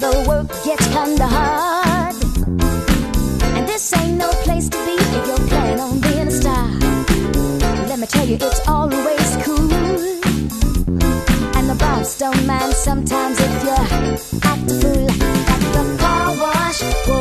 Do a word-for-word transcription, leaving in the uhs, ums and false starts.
the work gets kinda hard. And this ain't no place to be if you're planning on being a star. Let me tell you, it's always cool. And the boss don't mind sometimes if you act a fool. At the car wash,